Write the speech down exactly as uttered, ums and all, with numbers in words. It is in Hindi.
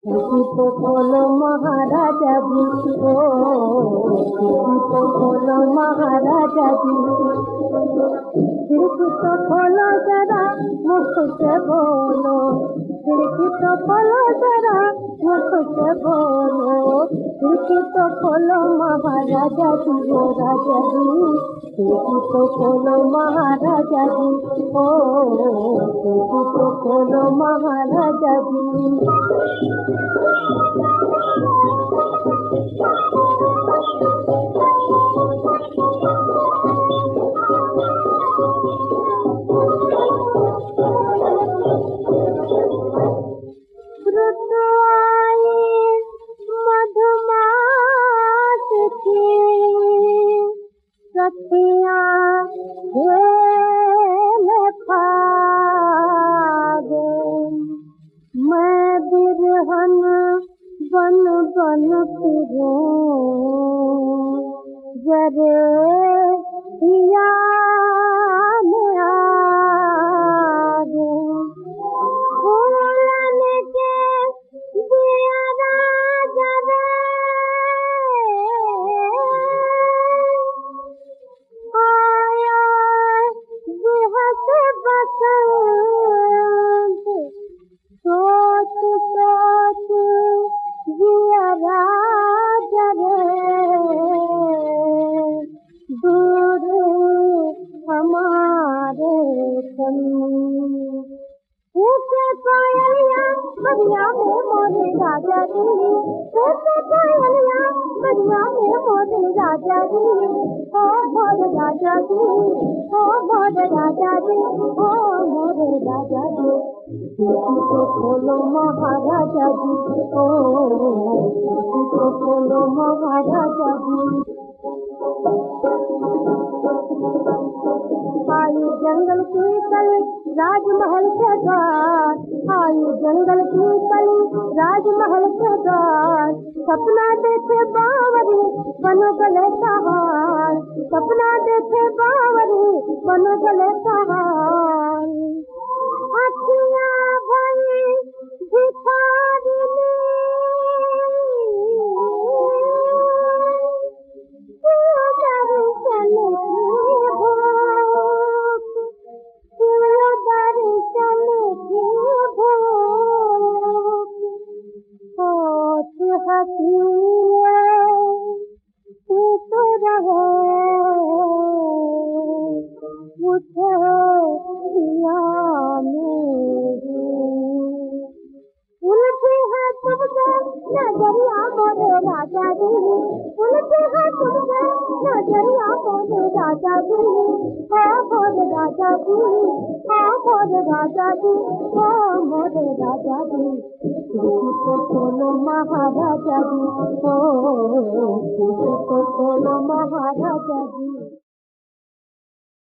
खिड़की तो खोलो महाराजा जी, ओ खिड़की तो खोलो महाराजा जी, खिड़की तो खोलो जरा मुख से बोलो, खिड़की तो खोलो जरा मुख से बोलो, खिड़की तो खोलो महाराजा जी, ओ राजा जी, खिड़की तो खोलो महाराजा जी, ओ खिड़की तो खोलो महाराजा जी। मधुमास की सखियाँ खेल फागे, मैं बिरहन बन बन फिरूं, जरे हिया में आगे, फूलन के दिया जरे आया बेहस बसंत, सोच सोच जिया जरे दूर हमारे सन। ऊँचे कोयलिया बगिया में मोरे राजा जी, ऊँचे कोयलिया बगिया में मोरे राजा जी, ओ मोरे राजा जी, ओ मोरे राजा जी, ओ मोरे राजा जी, खिड़की तो खोलो महाराजा जी, ओ खिड़की तो खोलो महाराजा जी। आयु जंगल की कली राजमहल के द्वार, आयु जंगल की कली राजमहल के द्वार, सपना देखे बावरी बनो गले सहार, सपना देखे बावरी बनो गले सहार, अखियाँ भई भिखारिनी दर्शन की भूख, दर्शन की भूख, होठ हसीने टूट रहे उठे दिया मेरी, उलझी है तुमसे नजरिया मोरे राजा जी, उलझी है तुमसे नजरिया मोरे राजा जी, ओ मोरे राजा जी, ओ मोरे राजा जी, ओ मोरे राजा जी, खिड़की तो खोलो महाराजा जी, ओ खिड़की तो खोलो महाराजा जी।